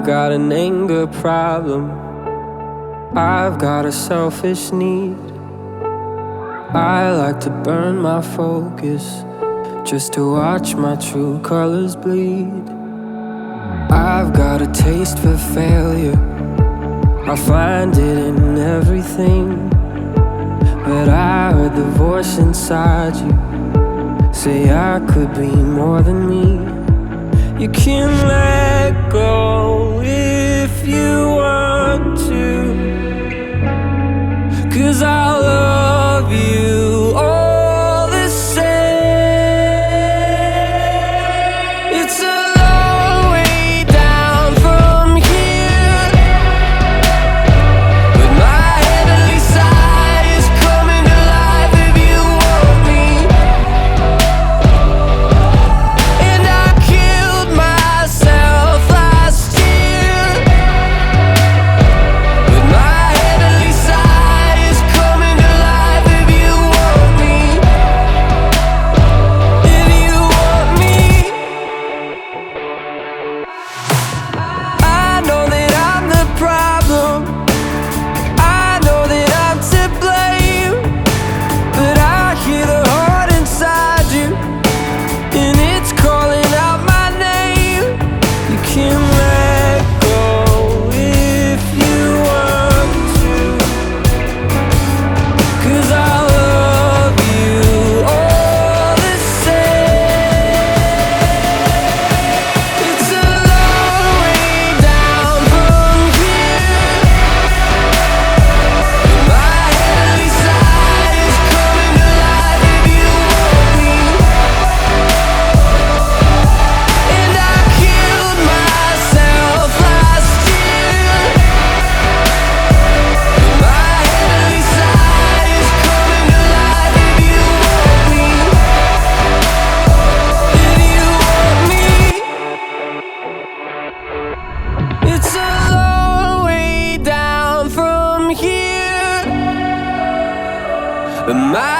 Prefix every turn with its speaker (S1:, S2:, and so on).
S1: got an anger problem. I've got a selfish need. I like to burn my focus just to watch my true colors bleed. I've got a taste for failure. I find it in everything. But I heard the voice inside you say I could be more than me. You can let go if you want to, 'cause I love you all the same. It's a long way down from here, but my heavenly side is coming to life if you want me. And I killed myself last year, but my heavenly side is coming to life if you want me. If you want me. I know that I'm the problem, I know that I'm to blame, but I hear the heart inside you, and it's calling out my name. You can let go if you want to, 'cause I love you all the same. It's a long way down from here, but my heavenly side is coming to life if you want me. And I killed myself last year, but my heavenly side is coming to life if you want me. If you want me. It's a long way down from here, but my